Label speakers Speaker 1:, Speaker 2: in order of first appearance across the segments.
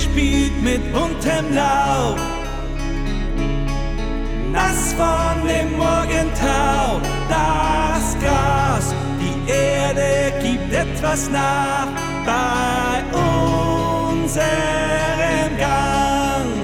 Speaker 1: gespielt mit buntem Laub. Nass von dem Morgentau, das Gras, die Erde gibt etwas nach bei unserem Gang.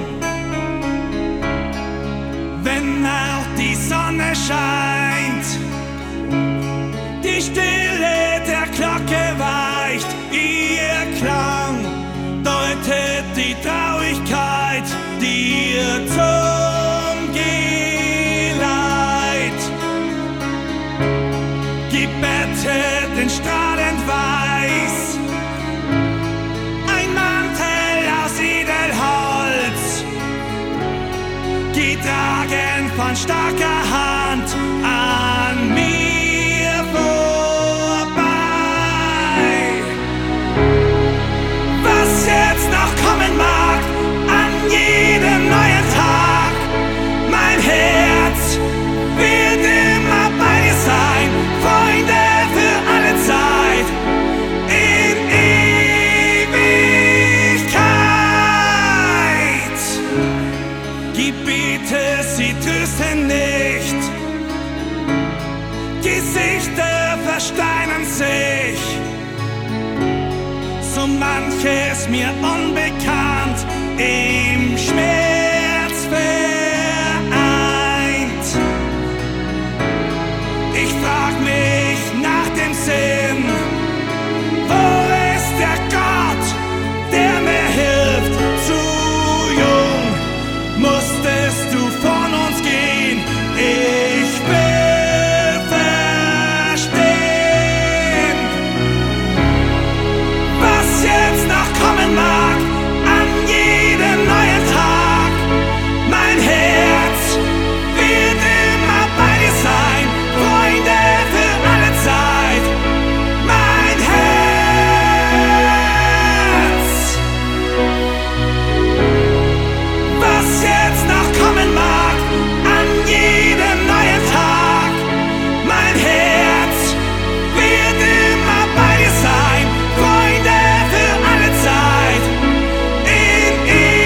Speaker 1: Wenn auch die Sonne scheint, die Stille der Glocke weicht, ihr Klang deutet die Traurigkeit dir zum Geleit. Gebettet in strahlend weiß, ein Mantel aus Edelholz, getragen von starker Hand an mir vorbei. Was jetzt noch kommen mag, an jedem neuen Tag, mein Herz wird immer bei dir sein, Freunde für alle Zeit, in Ewigkeit. Gebete, sie trösten nicht, Gesichter versteinern sich, so manches mir unbekannt im Schmerz vereint. Ich frag mich nach dem Sinn, wo ist der Gott, der mir hilft? Zu jung musstest du von uns gehen, ich will verstehen, was jetzt noch kommen mag, an jedem neuen Tag. Mein Herz wird immer bei dir sein, Freunde für alle Zeit. Mein Herz, was jetzt noch kommen mag, an jedem neuen Tag. Mein Herz wird immer bei dir sein, Freunde für alle Zeit, in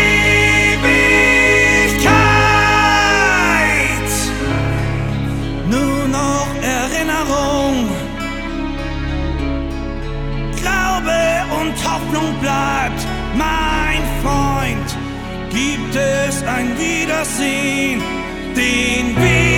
Speaker 1: Ewigkeit. Nur noch Erinnerung, Glaube und Hoffnung bleibt, mein Freund. Gibt es ein Wiedersehen, den Weg